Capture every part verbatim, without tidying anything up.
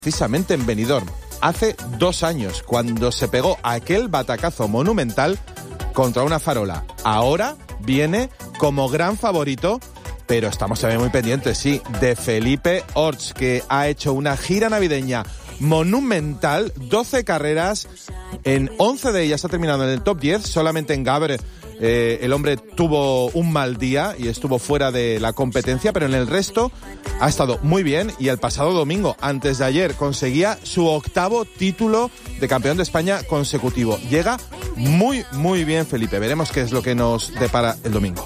precisamente en Benidorm, hace dos años, cuando se pegó aquel batacazo monumental contra una farola. Ahora viene como gran favorito, pero estamos también muy pendientes, sí, de Felipe Orts, que ha hecho una gira navideña monumental, doce carreras, en once de ellas ha terminado en el top diez, solamente en Gavre eh, el hombre tuvo un mal día y estuvo fuera de la competencia, pero en el resto ha estado muy bien, y el pasado domingo, antes de ayer, conseguía su octavo título de campeón de España consecutivo. Llega muy, muy bien Felipe, veremos qué es lo que nos depara el domingo.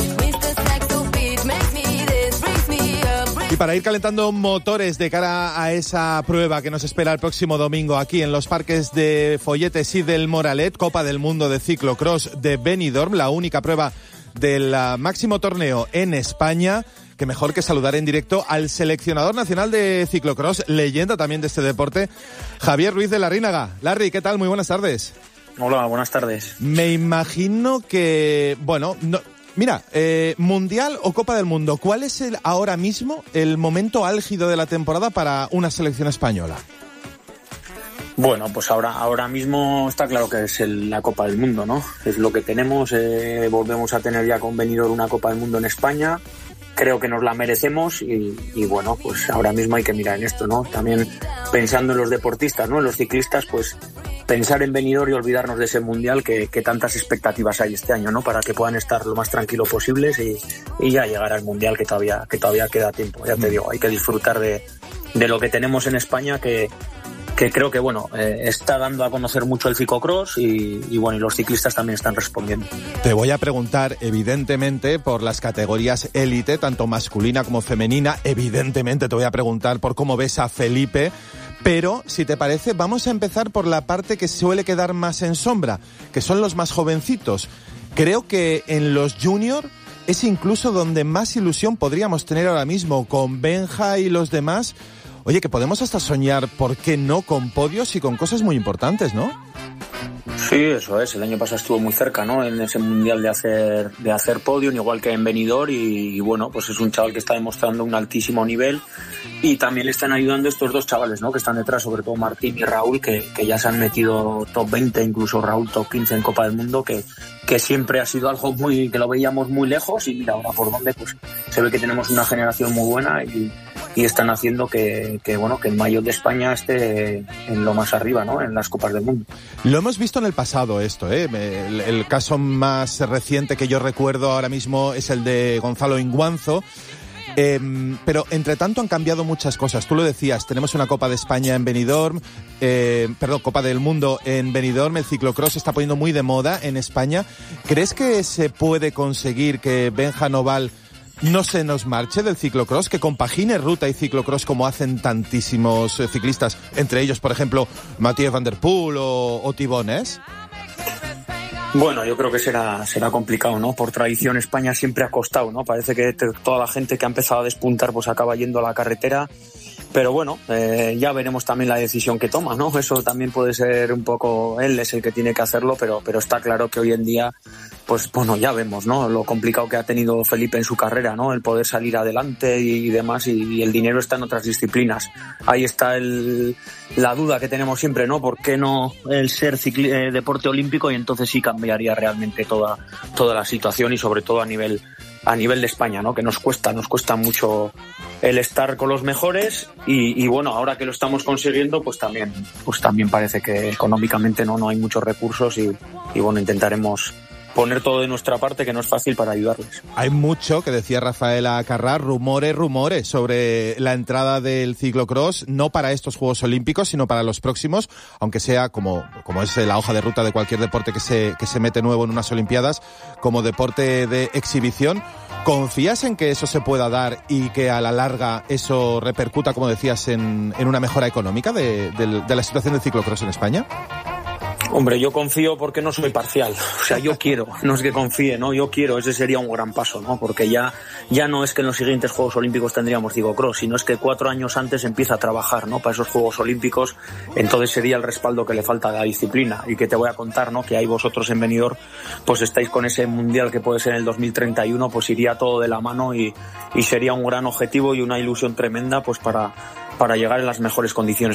Y para ir calentando motores de cara a esa prueba que nos espera el próximo domingo aquí en los parques de Folletes y del Moralet, Copa del Mundo de Ciclocross de Benidorm, la única prueba del máximo torneo en España, que mejor que saludar en directo al seleccionador nacional de ciclocross, leyenda también de este deporte, Javier Ruiz de Larrínaga. Larry, ¿qué tal? Muy buenas tardes. Hola, buenas tardes. Me imagino que, bueno, no... Mira, eh, Mundial o Copa del Mundo, ¿cuál es el ahora mismo el momento álgido de la temporada para una selección española? Bueno, pues ahora ahora mismo está claro que es el, la Copa del Mundo, ¿no? Es lo que tenemos, eh, volvemos a tener ya con Benidorm una Copa del Mundo en España. Creo que nos la merecemos y, y bueno, pues ahora mismo hay que mirar en esto, ¿no? También pensando en los deportistas, ¿no? En los ciclistas, pues pensar en Benidorm y olvidarnos de ese mundial que, que tantas expectativas hay este año, ¿no? Para que puedan estar lo más tranquilos posibles y, y ya llegar al mundial que todavía que todavía queda tiempo. Ya te digo, hay que disfrutar de, de lo que tenemos en España, que que creo que bueno eh, está dando a conocer mucho el ciclocross y, y bueno y los ciclistas también están respondiendo. Te voy a preguntar evidentemente por las categorías élite, tanto masculina como femenina. Evidentemente te voy a preguntar por cómo ves a Felipe, pero si te parece vamos a empezar por la parte que suele quedar más en sombra, que son los más jovencitos. Creo que en los junior es incluso donde más ilusión podríamos tener ahora mismo, con Benja y los demás. Oye, que podemos hasta soñar, ¿por qué no?, con podios y con cosas muy importantes, ¿no? Sí, eso es. El año pasado estuvo muy cerca, ¿no? En ese mundial de hacer de hacer podium, igual que en Benidorm, y, y bueno, pues es un chaval que está demostrando un altísimo nivel, y también le están ayudando estos dos chavales, ¿no? Que están detrás, sobre todo Martín y Raúl, que, que ya se han metido top veinte, incluso Raúl top quince en Copa del Mundo, que, que siempre ha sido algo muy, que lo veíamos muy lejos, y mira ahora por dónde, pues se ve que tenemos una generación muy buena y y están haciendo que, que bueno que el maillot de España esté en lo más arriba, ¿no? En las Copas del Mundo. Lo hemos visto en el pasado esto, ¿eh? El, el caso más reciente que yo recuerdo ahora mismo es el de Gonzalo Inguanzo. Eh, pero entre tanto han cambiado muchas cosas. Tú lo decías, tenemos una Copa de España en Benidorm, eh, perdón, Copa del Mundo en Benidorm, el ciclocross se está poniendo muy de moda en España. ¿Crees que se puede conseguir que Benja Noval no se nos marche del ciclocross, que compagine ruta y ciclocross como hacen tantísimos eh, ciclistas, entre ellos, por ejemplo, Mathieu Van Der Poel o, o Thibones? Bueno, yo creo que será será complicado, ¿no? Por tradición España siempre ha costado, ¿no? Parece que te, toda la gente que ha empezado a despuntar pues acaba yendo a la carretera. Pero bueno, eh, ya veremos también la decisión que toma, ¿no? Eso también puede ser un poco, él es el que tiene que hacerlo, pero, pero está claro que hoy en día, pues bueno, ya vemos, ¿no? Lo complicado que ha tenido Felipe en su carrera, ¿no? El poder salir adelante y, y demás, y, y el dinero está en otras disciplinas. Ahí está el, la duda que tenemos siempre, ¿no? ¿Por qué no el ser cicli- eh, deporte olímpico? Y entonces sí cambiaría realmente toda, toda la situación, y sobre todo a nivel a nivel de España, ¿no? Que nos cuesta, nos cuesta mucho el estar con los mejores, y, y bueno, ahora que lo estamos consiguiendo, pues también, pues también parece que económicamente no, no hay muchos recursos, y, y bueno, intentaremos poner todo de nuestra parte, que no es fácil, para ayudarles. Hay mucho, que decía Rafaela Carrà, rumores, rumores sobre la entrada del ciclocross, no para estos Juegos Olímpicos, sino para los próximos, aunque sea como, como es la hoja de ruta de cualquier deporte que se, que se mete nuevo en unas Olimpiadas, como deporte de exhibición. ¿Confías en que eso se pueda dar y que a la larga eso repercuta, como decías, en, en una mejora económica de, de, de la situación del ciclocross en España? Hombre, yo confío porque no soy parcial. O sea, yo quiero, no es que confíe, ¿no? Yo quiero, ese sería un gran paso, ¿no? Porque ya, ya no es que en los siguientes Juegos Olímpicos tendríamos ciclocross, sino es que cuatro años antes empieza a trabajar, ¿no? Para esos Juegos Olímpicos, entonces sería el respaldo que le falta a la disciplina. Y que te voy a contar, ¿no? Que ahí vosotros en Benidorm, pues estáis con ese mundial que puede ser en el dos mil treinta y uno, pues iría todo de la mano, y, y sería un gran objetivo y una ilusión tremenda, pues para para llegar en las mejores condiciones.